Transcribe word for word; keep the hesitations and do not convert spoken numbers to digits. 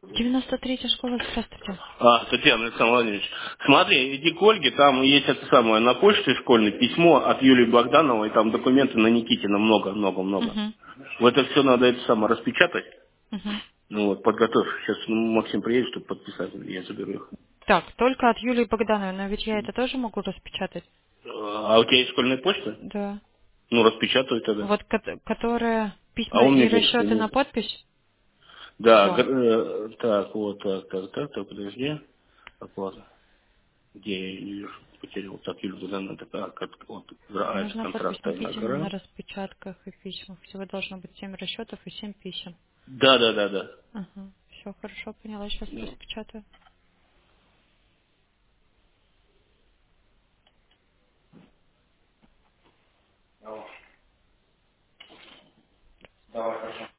девяносто третья школа, здравствуйте. А, Татьяна Александр Владимирович. Смотри, иди к Ольге, там есть это самое на почте школьное письмо от Юлии Богдановой, там документы на Никитина много-много-много. Угу. Вот это все надо это самое распечатать. Угу. Ну вот, подготовь. Сейчас ну, Максим приедет, чтобы подписать, я заберу их. Так, только от Юлии Богдановой, но ведь я это тоже могу распечатать. А у тебя есть школьная почта? Да. Ну, распечатывай тогда. Вот, ко- которые А письма у и меня нет. расчеты на подпись? Да, Все. гр- э, так, вот, так, так, так, так, подожди. Оплата. Где я ее потерял? Так, Юлия Богдановна, так, а, как, вот, а, это Нужна подпись контракт, тайна Никитина на гора. распечатках и письмах. Всего должно быть семь расчетов и семь писем. Да, да, да, да. Ага. Все хорошо, поняла, сейчас Ну, распечатаю. давай, хорошо.